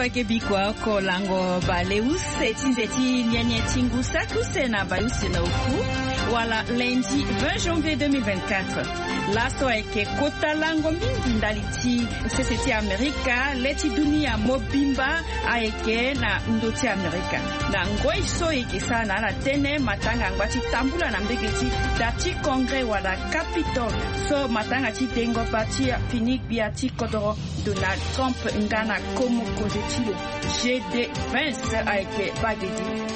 ake bikwa ko lango baleus etinzeti nyenye tingusa kusena bayus na uku wala lundi 20 janvier 2024 laso ake kota lango mingi ndaliti seseti Amerika leti dunia mobimba aeke na ndoti Amerika na ngoi so eke sana na tene matanga ngwati tambula na mbegeti dati kongre wala Capitol so matanga ti dengo pati finik biati kodoro Donald Trump ngana komo kozetilo GD Vance aeke bagedi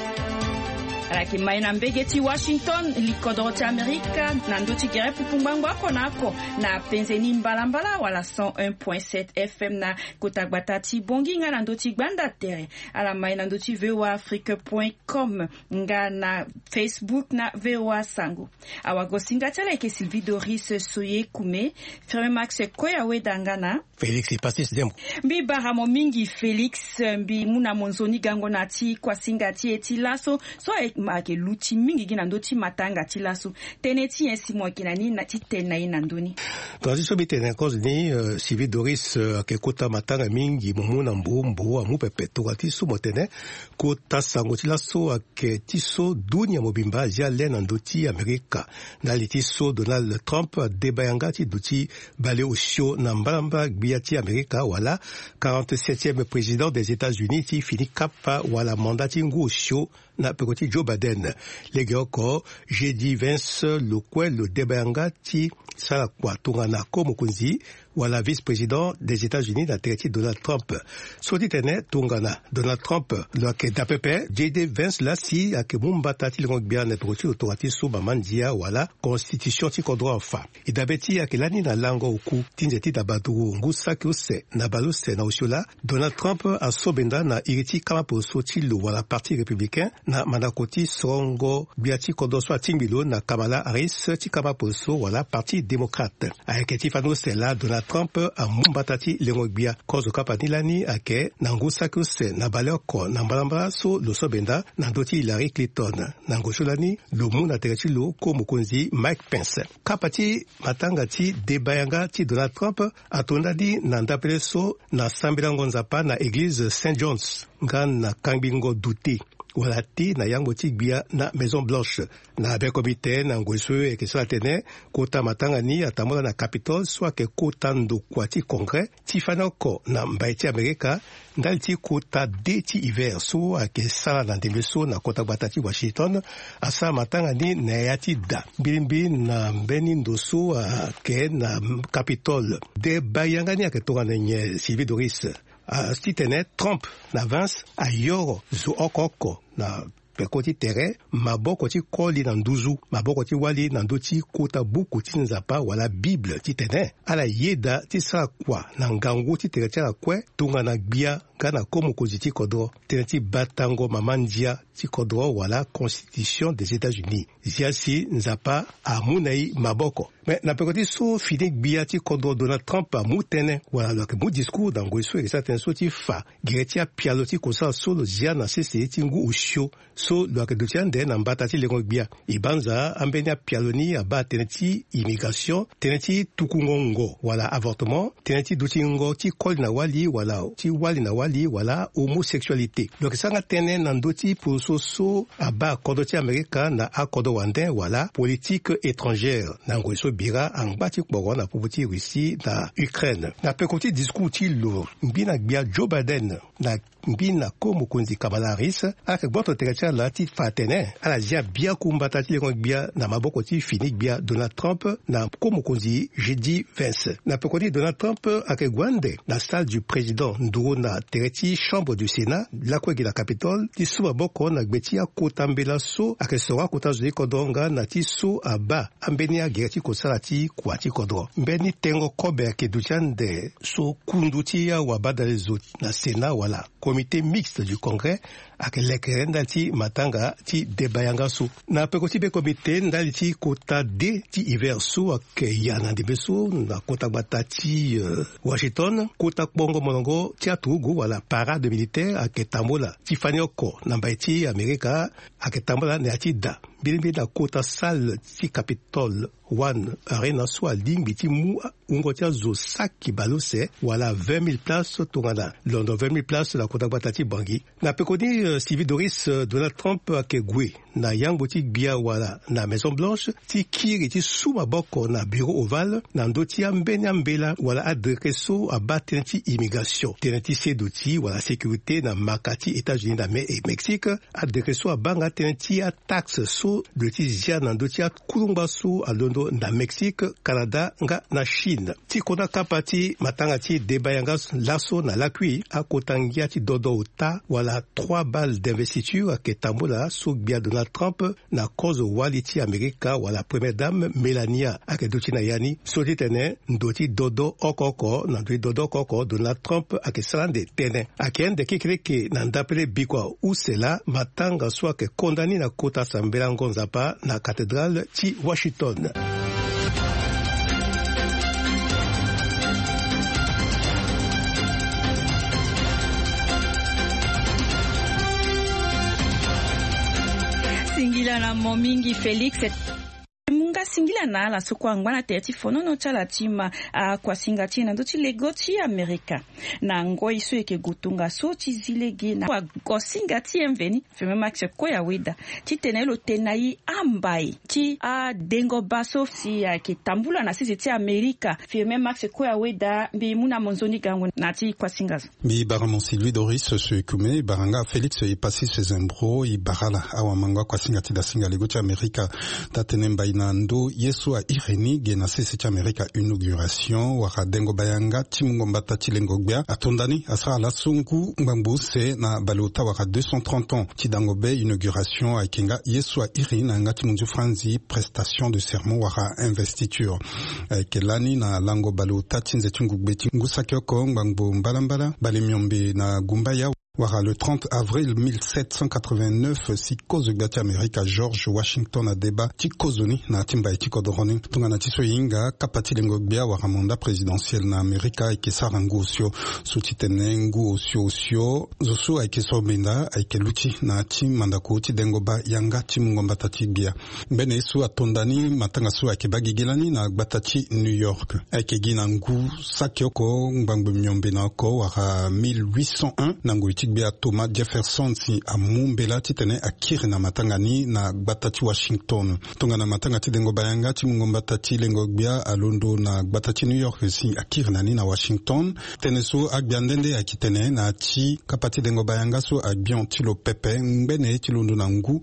alaki maina mbegeti Washington likodoti Amerika na nduti gere pupungwangwa konako na penzeni mbalambala wala 101.7 FM na kotagbatati bonginga na nduti gbanda tere ala maina nduti voaafrique.com nga na Facebook na VOA Sango awagosinga tala ke Sylvie Doris Soye Kume Frère Max Koya wedangana Felix Ipasis Dembo mbi baramo mingi Felix mbi muna monzoni gango nati kwa singati eti laso so make luti mingi gina ndoti matanga tilasu teneti ensi mo kinani na titena ina ndoni transition bitene cause ni Sylvie Doris akekota matanga mingi mumuna mbumbu amupepe tokati sumotene kota sango tilaso aketiso dunia mobimba ya lena ndoti Amerika na litiso Donald Trump debayanga ti duti bale osio na mbalamba biati Amerika wala 47e président des États-Unis ti fini kapa wala mandati ngusio na pekoti Joe Biden legioko jeudi 20 lokwe lo debayanga ti sala kwa tungana ko mokunzi wala vice-président des États-Unis na tereti Donald Trump soti tene tungana Donald Trump lo ke dapepe jeudi 20 la si ake mumbata ti lengo bia na pekoti otorati so bamandia wala constitution ti kodro afa idabeti ake lani na lango oku tinjeti dabadu ngusa kyose na balose na usiola Donald Trump asobenda na iriti kama poso ti lo wala parti républicain na manakoti songo biati kodoswa timbilo na Kamala Harris ti kama poso wala parti démocrate ayeketi fano sela Donald Trump amumbatati lengo bia kozo kapanilani ake na ngusa kyose na baloko na mbalamba so lo sobenda na ndoti Hillary Clinton na ngosholani lo muna tereti lo ko mokonzi Mike Pence kapati matanga ti debayanga ti Donald Trump atondadi na ndapele so na sambilango nzapa na église Saint John's ngan na kambingo duti wala ti na yango ti gbia na Maison Blanche na be komite na ngweso e kesala tene kota matanga ni atamola na Capitol soit ke kota ndo kwa ti Congrès ti fanoko na mbai ti Amerika ndali ti kota de ti hiver so ake sala na ndembeso na kota batati Washington asa matanga ni na yati da bilimbi na mbeni ndoso ke na Capitol de bayanga ni ake tonga na nye Sylvie Doris stitene Trump na Vance ayoro zo okoko na pekoti tere maboko ti koli na nduzu maboko ti wali na ndoti kota buku ti nzapa wala Bible ti tene ala yeda ti sala kwa na ngangu ti tere ti ala kue tunga na gbia nga na komo kozi ti kodro tene ti batango mamandia ti kodro wala Constitution des États-Unis zia si nzapa amunai maboko mais na pekoti so fini gbia ti kodro Donald Trump amu tene wala lo ke mu discours da ngweso e sa tene so ti fa gere ti apialo ti kosala solo zia na sese ti ngu usio so lo ke duti ande na mbata ti lengo gbia ibanza ambeni apialoni aba tene ti immigration tene ti tukungongo wala avortement tene ti duti ngo ti koli na wali wala ti wali na wali wala homosexualité lo ke sanga tene na ndoti poso so aba kodo ti Amerika na akodo wande wala politique étrangère na ngweso bira angbati kporo na puputi Russie na Ukraine na pekoti discours ti lo mbina gbia Joe Biden na mbina ko mokonzi Kamala Harris ake boto terecha la ti fatene ala zia bia kumbata ti lengo bia na maboko ti fini bia Donald Trump na ko mokonzi jeudi 20 na pekoti Donald Trump ake gwande na salle du président nduro na tereti chambre du Sénat la kwegi la Capitole ti suba boko na gbeti akota mbela so ake soa kota zui kodonga na ti so aba ambeni ageti kosala ti kwa ti kodro mbeni tengo kobe ake duchande so kundu ti ya wabadalezo na Sénat wala comité mixte du Congrès ake lekere ndati matanga ti debayanga so na pekoti be comité ndali ti kota de ti hiver so ake yana de beso na kota bata ti Washington kota kpongo monongo ti atugu wala parade militaire ake tambola ti fanioko na mbai ti Amerika ake tambola na ti da bilimbi na kota salle ti Capitol One Arena soit limbi ti mu ungotia zo saki balose wala 20,000 places tongana London 20,000 places la kota batati bangi na pekoni Stevie Doris Donald Trump akegwe na yango ti bia wala na Maison Blanche ti kiri ti suma boko na bureau ovale na ndoti ambenya mbela wala adreso abaten ti immigration tenenti sedoti wala sécurité na makati États-Unis na Mexique adreso abanga tenenti a taxe so de ti zia na ndoti a kulumba so a London na Mexique Canada nga na Chine ti kona kapati matanga ti debayanga laso na lakui akotangia ti dodo uta wala 3 balles d'investiture ke tambola so bia Donald Trump na cause wali ti Amerika wala première dame Melania akedoti na yani so ti tene ndoti dodo okoko na ndoti dodo okoko Donald Trump akesalande tene akende kikreke na ndapele bikwa usela matanga so ake kondani na kota sambela ngonzapa na cathédrale ti Washington. Singila na momingi Felix munga singila na la soko angwana te fono no chala tima kwa singati na ndoti legoti Amerika na ngoi so eke gutunga so chizilege na kwa singati emveni feme max ko ya weda titenelo tenai ambai ti a dengo baso si ke tambula na sisi ti Amerika feme max ko ya weda bi muna monzoni gango na ti kwa singazo bi baramo Sylvie Doris se kume baranga Felix e passé ses embro i barala awa mangwa kwa singati da singa legoti Amerika tatenemba na ndo yesu a ireni gena sese cha Amerika inauguration waka dengo bayanga timungomba tati lengogbia atondani asa la sungu mbambuse na balota waka 230 ans tidango be inauguration a kenga yesu a ireni na ngati munju franzi prestation de sermon waka investiture kelani na lango balota tinze tungubeti ngusakyo mbambo mbalambala balemyombe na gumbaya Wara le 30 avril 1789 si cause gati Amerika George Washington a débat ti kozoni na timba eti kodoroni tunga na tiso yinga kapati lengogbia wara mandat présidentiel na Amerika eke sarangu osio sutitenengu osio zosu eke sobenda eke luti na ti mandako ti dengoba yanga ti mungomba tati bia mbene esu atondani matanga su eke bagigilani na gbatati New York eke gina ngu sakioko ngbangbe myombe na ko wara 1801 nango iti bia Thomas Jefferson si amumbela titene akiri na matangani na gbatati Washington tunga na matanga ti dengo bayanga ti mungomba tati lengo bia alondo na gbatati New York si akiri nani na Washington teneso agbiandende akitene na ti kapati dengo bayanga so agbion ti lo pepe mbene ti londo na ngu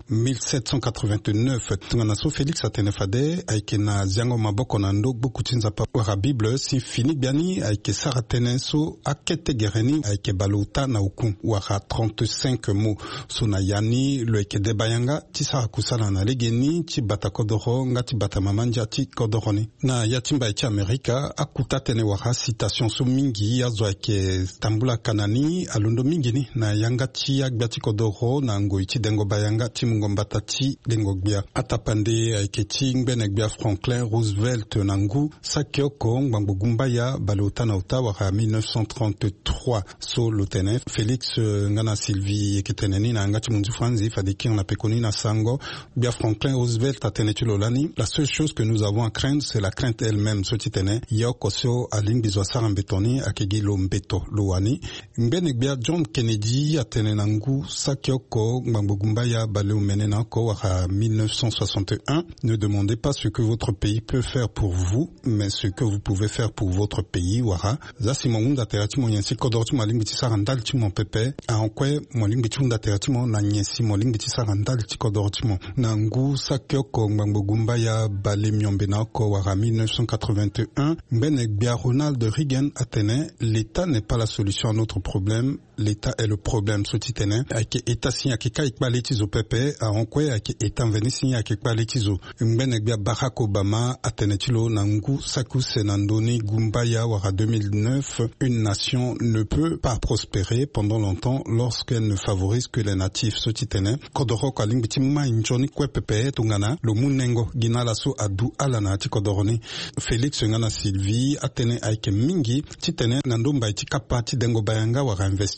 1789 tunga na so Felix atene fade aike na ziango maboko na ndo gboku tinza pa wara Bible si fini biani aike sara teneso akete gereni aike balota na uku wara 35 mots sona yani lo eke debayanga ti sara kusala na legeni ti bata kodoro nga ti bata mamanja ti kodoroni na yatimba ti Amerika akuta tene wara citation so mingi azo eke tambula kanani alondo mingi ni na yanga ti agbia ti kodoro na ngoi ti dengo bayanga ti mungomba tati dengo gbia atapande eke ti ngbene gbia Franklin Roosevelt na ngu sakioko ngbango gumbaya balota na uta wara 1933 so lotene Felix ngana Sylvie eketeneni na ngati munzu franzi fadiki na pekoni na sango bia Franklin Roosevelt atene lolani la seule chose que nous avons à craindre c'est la crainte elle-même so titene yokosio alimbizo sara mbetoni akegi lo mbeto loani mbene bia John Kennedy atene na ngu sakioko ngbangogumbaya bale umene na ko waka 1961 ne demandez pas ce que votre pays peut faire pour vous mais ce que vous pouvez faire pour votre pays wara zasi mongunda terati monyensi kodorti malimbi sara ndal ti mon pepe ankwe molimbi tunda teratimo na nyesi molimbi tisara ndali tikodortimo na ngu sakioko ngbangogumba ya bale myombe na ko wara 1981 mbene bia Ronald Reagan atene l'état n'est pas la solution à notre problème l'état est le problème so titene ake eta sinya ke kai kpale tizo pepe ankwe ake eta veni sinya ke kpale tizo mbene bia Barack Obama atene tilo na ngu saku senandoni gumba ya wara 2009 une nation ne peut pas prospérer pendant longtemps lorsqu'elle ne favorise que les natifs so titene kodoro kwa limbiti ma injoni kwe pepe tungana lo munengo ginala so adu alana ti kodoroni Felix ngana Sylvie atene aike mingi titene na ndomba iti kapati dengo bayanga wara investi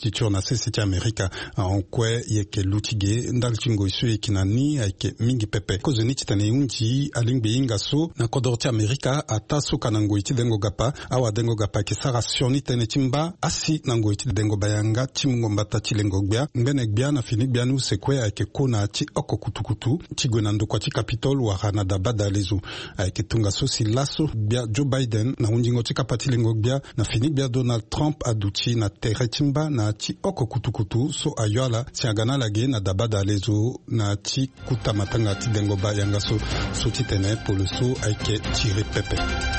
investiture na sisi cha Amerika aonkwe yeke lutige ndalchingo isu ekinani ake mingi pepe kozo ni chitane unji alingbe ingaso na kodorti Amerika ataso kanango iti dengo gapa awa dengo gapa ke sarasioni tene chimba asi nango iti dengo bayanga chimungo mbata chilengo gbia mbene gbia na fini gbia nu sekwe ake kona chi oko kutukutu chigwe nando kwa chi Capitol wa Canada bada lezo ake tunga so si laso bia Joe Biden na unjingo chi kapati lengo gbia na fini gbia Donald Trump aduchi na tere chimba na chi oko kutukutu so ayoala si agana lage na dabada lezo na chi kuta matanga ti dengo bayanga so titene polo so ake tire pepe.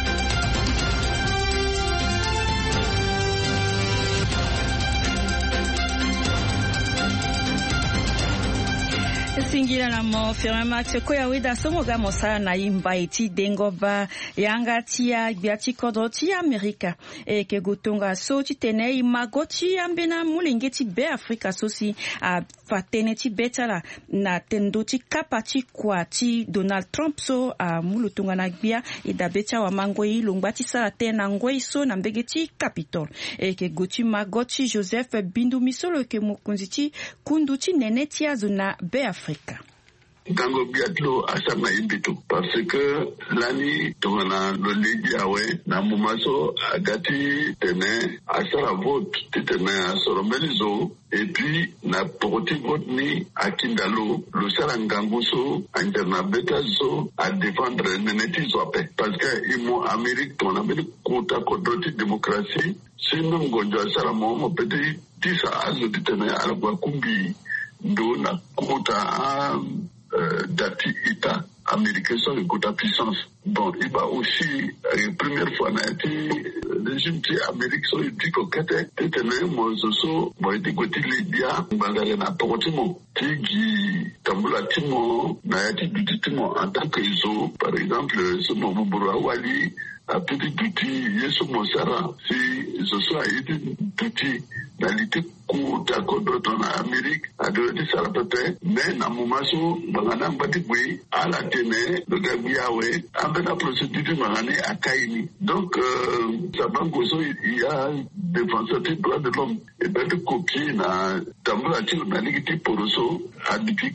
Singira na mo firma cheko ya wida somo ga mosala na imba iti dengoba yanga tia biati kodoti Amerika e ke gutunga so titene imagoti ambena mulingeti be Afrika sosi a fatene ti betala na tendo ti kapati kwa ti Donald Trump so a mulutunga na gbia e da becha wa mangoi lungba ti sala te na ngoi so na mbegeti Capitol e ke guti magoti Joseph Bindu Misolo ke mukunzi ti kundu ti nene ti azuna be Afrika. Tango biatlo asama imbitu parce que lani tongana lo legi awe na mumaso agati tene asara vote tene asoro melizo et puis na pokoti vote ni akindalo lo sara nganguso interna betazo a défendre neneti zope parce que imo Amérique tona beli kota kodroti démocratie sinon gonjo asara mo peti tisa azo tene alwa kumbi ndo na kota dati État américain sur le côté puissance. Bon, il va aussi, première fois, les jeunes Amérique sont dit qu'on était moi, moi, il dit que les biens, na portimo, qui tambula timo, na yati du timo, en tant que iso, par exemple, ce moment Wali, a petit duty, yeso mosara, si je sois été duty, d'alité kuta kodroto na Amérique, a devenu sarapete, mais na mumaso, bangana mbati bui, à la tene, le gabiawe, avec la procédure mangane à Kaini. Donc, ça banque aussi, il y a défenseur des droits de l'homme, et bien de coquille, na, tambula tino, na nigiti poroso, a dit,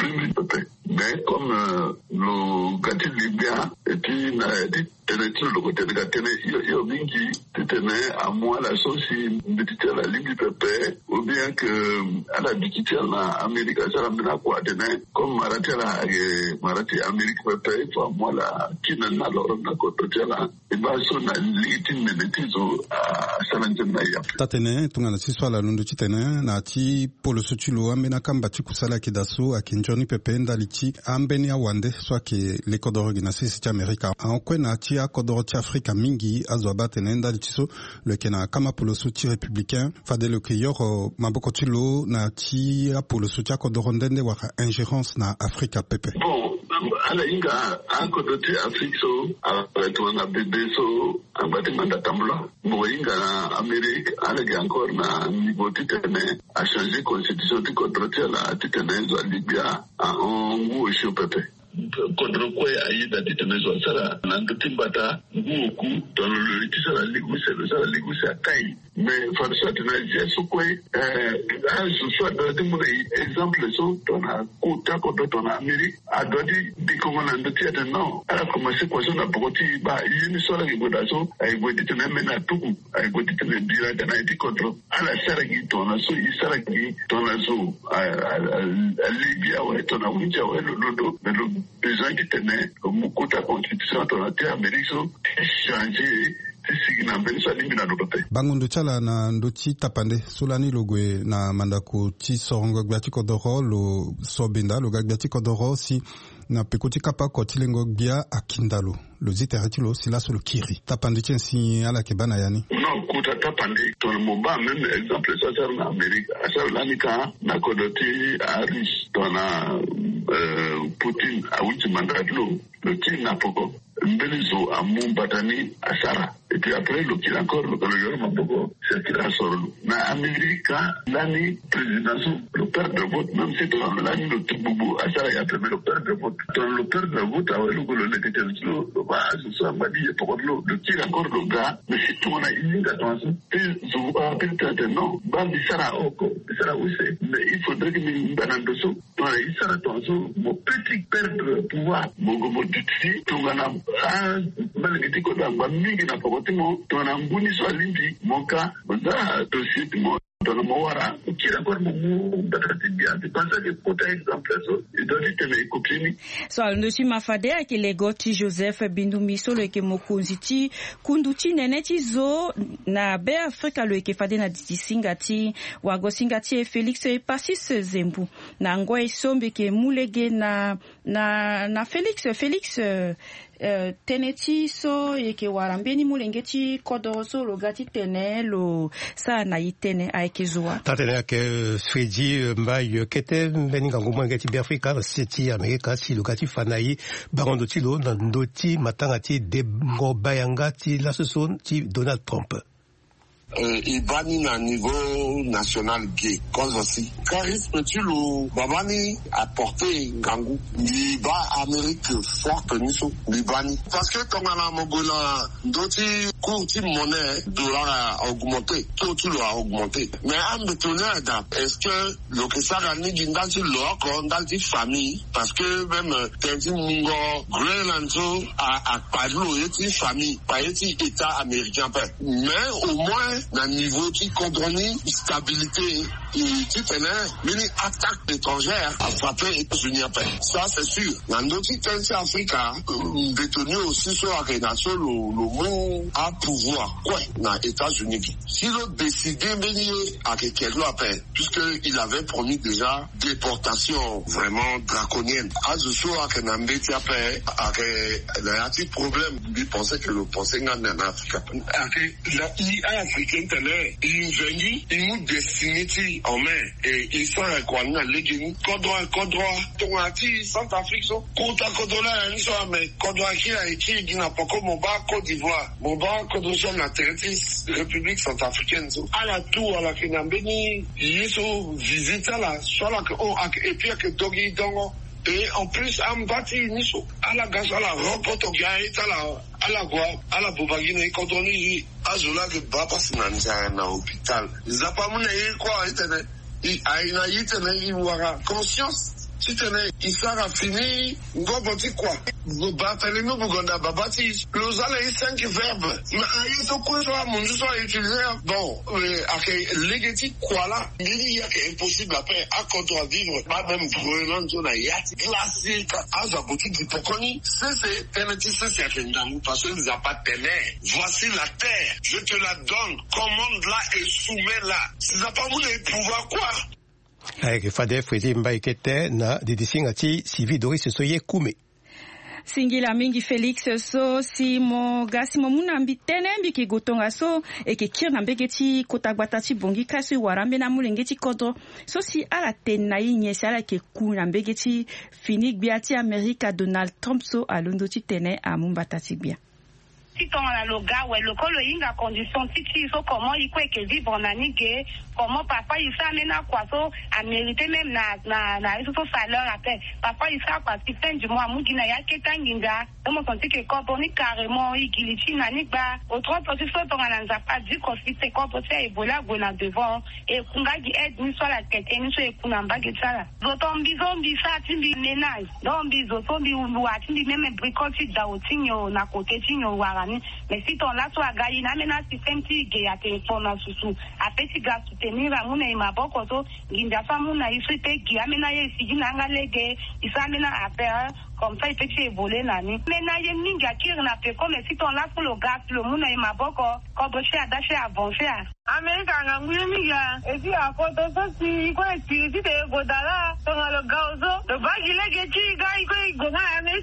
mais comme le gâti libyen, et puis, na, le côté de Gatene, il y a mingi, tene, à moi, la sauce, il la ligne du pépé, ou bien que, à la dikité, na, Amérique, ça la mena quoi, tene, comme Marati, Marati, Amérique, pépé, il faut moi, la, qui n'a alors, na, côté, là, et bah, son, na, litin, menetizo, à Salanjana, ya. Tatene, tungana, si soit la lundu titene, na, ti, polo sutulo, amena kamba, kusala, kidaso, a kinjoni pepe, ndalichi, ambeni awande, soit que l'écodorogi, na, si, Amerika, en quoi, na, ti, kodoroti Afrika mingi azwaba tenenda litiso le kena kama polo suti républicain fadelo ke yor maboko tilo na ti polo suti kodorondende wa ingérence na Afrika pepe. Bon, ala inga akodoti Afrika so ato na bebe so ambati manda tambula bo inga na Amérique ala ga encore na niveau titene a changer constitution ti kodoroti la titene zo Libya a ongu sho pepe. Contre quoi aïda titenezo sara nantimbata nguku dans le tisara liguse à taille mais farsa tena so quoi je soit dans mon exemple so ton a kota contre ton Amérique a dodi di comment nantia non a commencé quoi so na boti ba yini so la godaso ay godi tena mena tuku ay godi tena dira tena di contre ala sara gi ton so isara gi ton so a Libya ou ton a winja ou le besoin qui tenait au Mukota constitution de l'Amérique sont changés. Bangundu chala na ndochi tapande solani logwe na mandako ti sorongo gbiati kodoro lo sobinda lo gbiati kodoro si na pekoti kapa kotilengo gbia akindalo lo ziterati lo sila solo kiri tapande chensi ala kebana yani non kuta tapande ton moba même exemple ça sert en Amérique ça lanika na kodoti Harris tona Putin a wuti mandat lo le kin na poko Mbelizo à Mumbatani à Sarah. Et puis après, l'autre encore, le colonel Maboko, c'est qu'il a sorti. Dans l'Amérique, l'année présidentielle, le père de vote, même si dans l'année, le Tiboubou, à Sarah, il y a le père de vote. Dans le père de vote, le colonel qui était le soir, m'a dit, le tir encore le gars, mais si tout on a une attention, je vous rappelle, non, Bambi Sarah, Sarah, où c'est? Mais il faudrait que nous banandoso, dans les Sarah, mon petit père de pouvoir, mon gomo d'utsi, tout on a, malgré tout, on a mis na pokotimo, on a mbuni so alimbi, mon cas, on a dossier de mon. Dans le Mawara, qui est encore mon bien. C'est pas ça que pour exemple, il doit dire que les copines. So, nous mafade avec les goti Joseph Bindumi solo ke mokunziti kunduti neneti zo na be Afrika lo ke fade na disingati wago singati Felix e Passis Zembu na ngwa isombe ke mulege na Felix teneti so yeke warambeni mulengeti kodoso lo gati tene lo sa na itene aikezwa tatene ke Fredi mbai kete beninga ngomwe ngeti bi Afrika seti Amerika si lo gati fanai barondo tilo na ndoti matangati de ngobayanga ti la soson ti Donald Trump. Ibani na niveau national gay cause aussi charisme tu lo babani a porté Ngangou liba Amérique forte niso libani parce que comme la Mongola doti courti monnaie dollar a augmenté tout a augmenté mais en betonada est-ce que le que ça a ni dans le dans des familles parce que même quand Mungo Greenland a parlé de famille pas état américain mais au moins dans niveau qui condamne stabilité et qui tenait une attaque étrangère à frapper les États-Unis après. Ça c'est sûr. Dans d'autres pays africains, détenu aussi sur la nation le monde à pouvoir quoi dans les États-Unis. Si l'on décidait de venir à quelqu'un après, puisqu'il avait promis déjà déportation vraiment draconienne. À ce soir que n'embêtait après avec un petit problème, il pensait que le pensait en Afrique. La africaine il venu, il nous destiny en main et il s'en reconnaît à l'égénie. Kodwa, Tongati, Centrafrique, Kota Kodola, mais Kodwa qui a écrit, il n'a pas comme mon bas Côte d'Ivoire, mon bas Kodosson, la République centrafricaine. À la tour, à la Kinambeni, il est visite à la, soit là, et puis que Togi Dongo. Et en plus, en bâti, à la gaz, à la remporte, à la bobagine, et quand on est à Zola, que Baba, c'est un hôpital. Ils n'ont pas mon quoi, il a une conscience. Si il sera fini, ngoboti quoi? Vous battez nous, Bougonda, Babati. Nous allons 5 verbes. Mais il y a quoi, mon Dieu, soit utilisé. Bon, légati quoi là? Il y a impossible à faire, à qu'on doit vivre, pas même Groenland, on a yacht classique, à Zaboti du Poconi. C'est parce que nous n'avons pas de terre. Voici la terre. Je te la donne. Commande-la et soumets-la. Si ça pas voulu pouvoir quoi? Avec Fade Fredi mbai kete na didisingati Sylvie Doris soye kume. Singila mingi Felix so si mo gasi mo munambi tenembi ki gotonga so e ke kirna mbegeti kotagbata ti bongi kasi warambe na mulengeti kodo so si ala tenayi nyesi ala ke kuna mbegeti fini biati Amerika Donald Trump so alondo ti tene amumbata ti bia. Si ton a le gars ouais le colo inga condition titi so comment il quoi que vivre en anigé comment papa il s'amène à quoi so à mériter même na so salaire après papa il ça parce que fin du mois mugina ya ketanginga on sentit que quand on est carrément il gilichi nanikba autre petit so ton a pas dit qu'on fait quoi pour faire ebola gona devant et kunga di aide ni soit la tête ni so ekunamba getala zotombi zombi ça timbi ménage dombi zotombi uwa timbi même bricoti da otinyo na côté tinyo wara. Mais si ton là soit gaï na mena système ti ge ya téléphone na susu a petit gars soutenir amuna imaboko to nginda famuna isite gi amena ye sigina ngalege isamena affaire comme ça il peut évoluer nani mena ye ninga kirna pe comme si ton là pour le gars le muna imaboko comme c'est attaché avancer America nganguyemiga eti akoto so si ko ti de godala to le gaozo le bagile ge ti ga iko igona America imo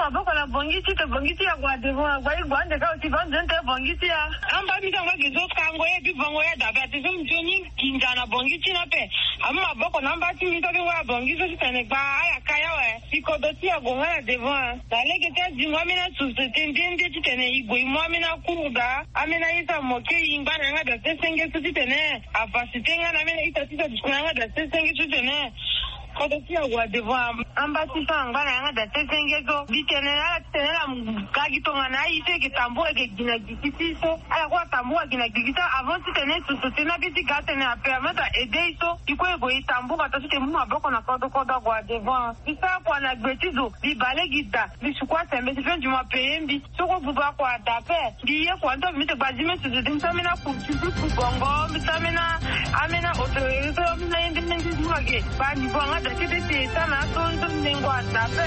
maboko na bongisi te bongisi ya kwa devant kwa igwande ka utivanje te bongisi ya amba bitanga gizo kango ye bibongo ya dabati zumjoni kinjana bongisi na pe amma maboko na mbati mitoke wa bongisi tene ba aya kaya we ikodoti ya gonga devant daleke te jingwamina susete ndende tene igwe mwamina kuruga amena isa moke ingana nga da senge tene afasitenga na mena itatita diskunanga da senge tene kodotia wa devant ambati sangana nga da senge zo bitene la mukagi tonga na ise ke tambua ke gina gikitiso ala kwa tambua gina gikita avant tene susete na biti gate na permettre aider iso iko itambua tasite mu maboko na kodo kwa devant isa kwa na gbetizo di balegita di sukwa tembe se fendi ma pembi soko buba kwa dape diye kwa ndo mite bazime susete mtamina kuchipu bongo mtamina amena otorito mna independence mwage bani bonga da kete sana tonto ndengwa dape.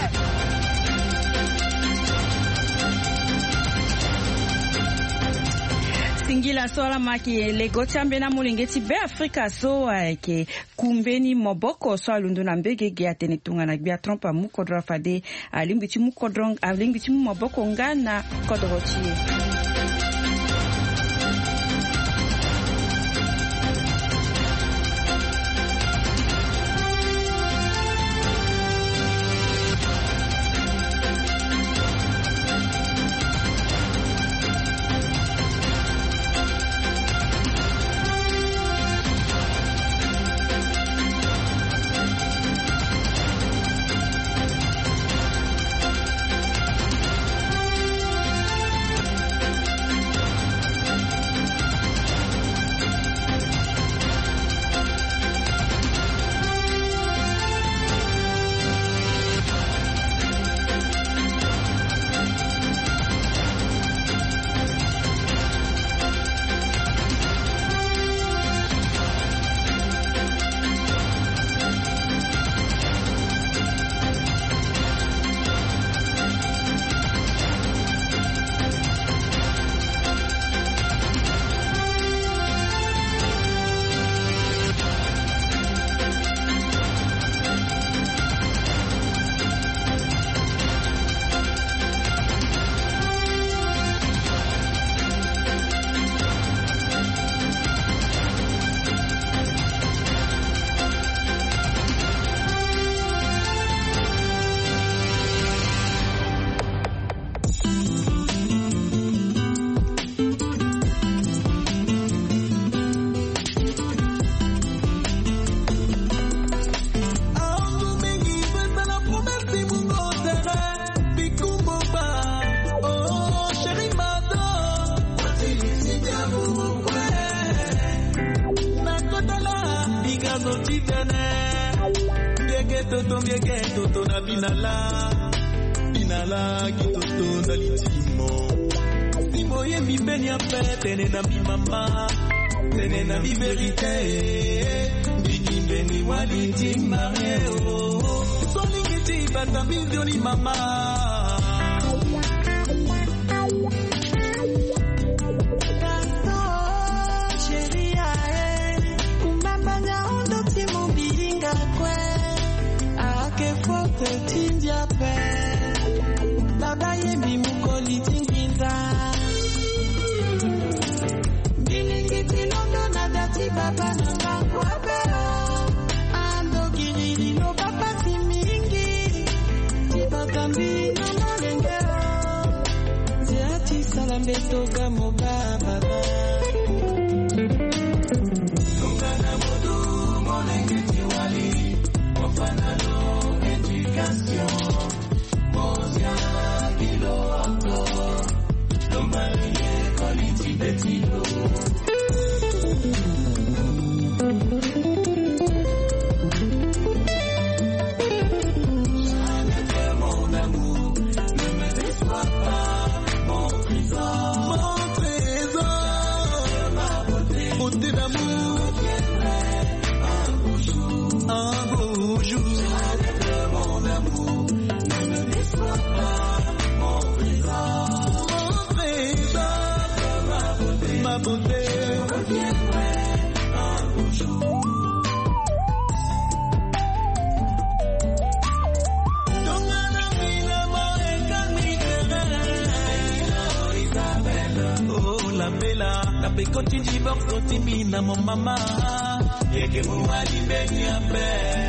Singila sola maki lego chambe na mulingeti be Afrika so ke kumbeni moboko so alundu na mbege ge atene tunga na bia trompa mukodra fade alimbiti mukodrong alimbiti moboko ngana kodrochie. Binala kitoto na litimo Simo ye mi benya pe tene na mi mama Tene na mi verite Bini beni waliti mareo Solingiti bata bizioni mama Tindia pe Baba yebi mukoli tinginza Bilingiti londo na dati baba nanga kwapero Ando girili no baba timingi Tibagambi no malengero Ziati salambe toga mo baba Tongana modu molengeti wali Wafanalo Mozia Gilo Anto Lomarie Quality Betilo Mon amour, ne me déçois pas, mon trésor, ma beauté d'amour, un beau jour. Rikoti jiborso timi na mon mama Yeke muwali beni ambe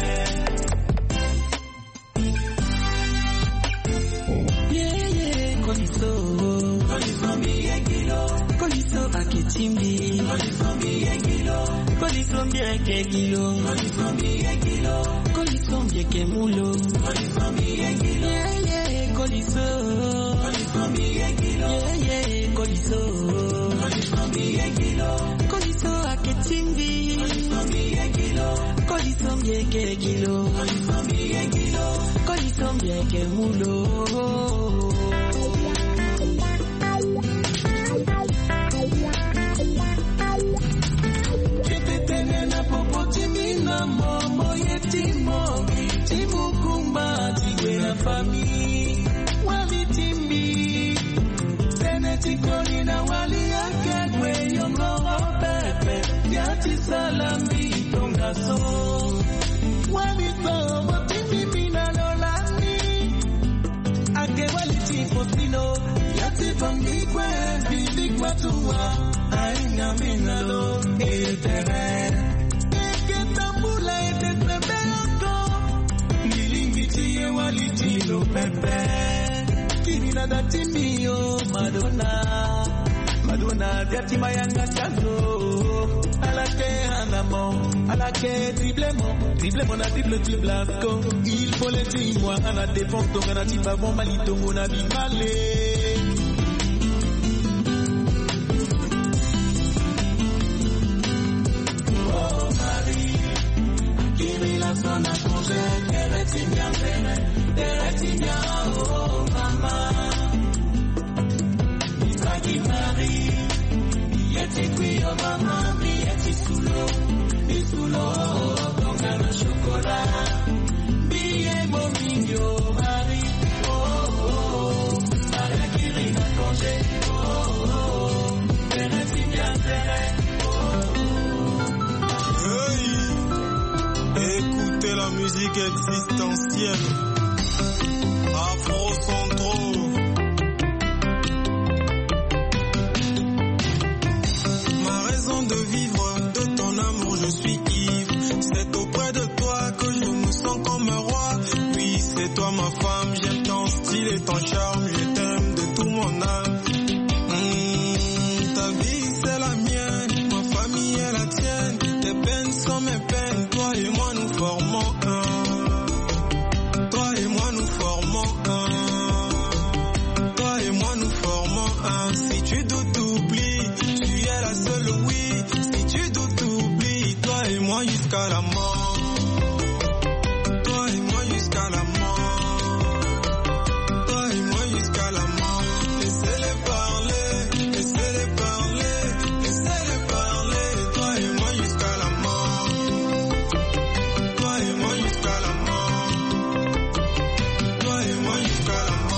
Koliso miyekilo Koliso aketimbi Koliso miyekilo Koliso miyekemulo Koliso Koliso aketimbi Koliso miyekilo Koliso miyekemulo Momo yetimo timu kumba tiwe na fami wali timbi seneti koni na wali yake kwe yongoro pepe yati salambi tongaso wali tobo timbi minalolani ake wali tipotino yati fangi kwe bilik matua aina minalo etere Walitilo pepe Kirina datimio Madonna Diati mayanga chazo Alake hanamo Alake driblemo na driblasco Il faut les dis-moi à la défense Donc on a dit pas bon malito On a dit malé Oh Marie Kiri la zona congé Teretimia, oh mama Isaki Marie Yeti qui oh mama Yeti sulo Tonga na chocolat Billet bomigno Marie Oh Maria Kirina congé Oh Teretimia Écoutez la musique existentielle Afro Centro. Ma raison de vivre, de ton amour je suis ivre. C'est auprès de toi que je me sens comme un roi. Oui, c'est toi ma femme, j'aime ton style et ton charme. Je t'aime de tout mon âme. Ta vie c'est la mienne, ma famille est la tienne. Tes peines sont mes peines, toi et moi nous formons un. Si tu doutes, oublie, tu es la seule, oui. Si tu doutes, oublie, toi et moi jusqu'à la mort. Toi et moi jusqu'à la mort. Toi et moi jusqu'à la mort. Laissez-les parler, laissez-les parler, laissez-les parler. Toi et moi jusqu'à la mort. Toi et moi jusqu'à la mort. Toi et moi jusqu'à la mort.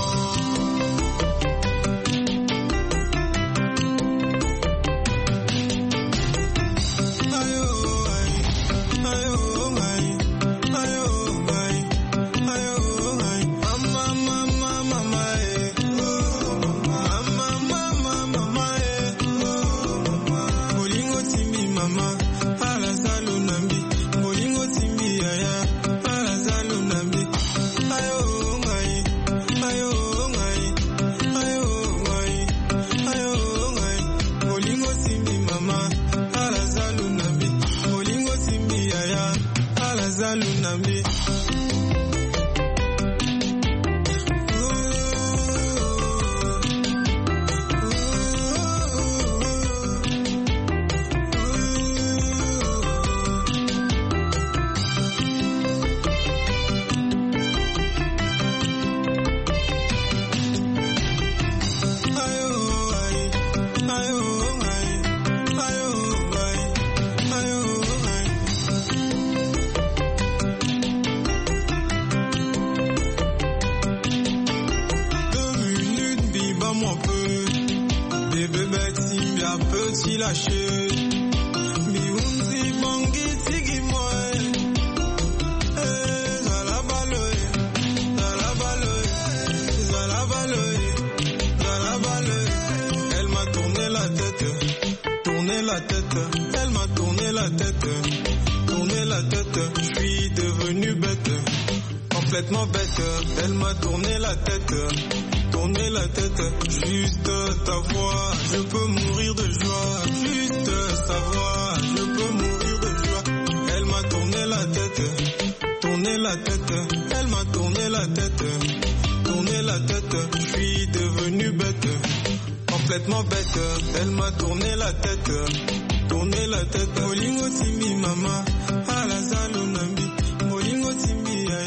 elle m'a tourné la tête, je suis devenu bête, complètement bête, elle m'a tourné la tête, juste ta voix, je peux mourir de joie, juste sa voix, je peux mourir de joie, elle m'a tourné la tête, elle m'a tourné la tête, je suis devenu bête, complètement bête, elle m'a tourné la tête, Olingo Simi Mama, Alazalo Nambi.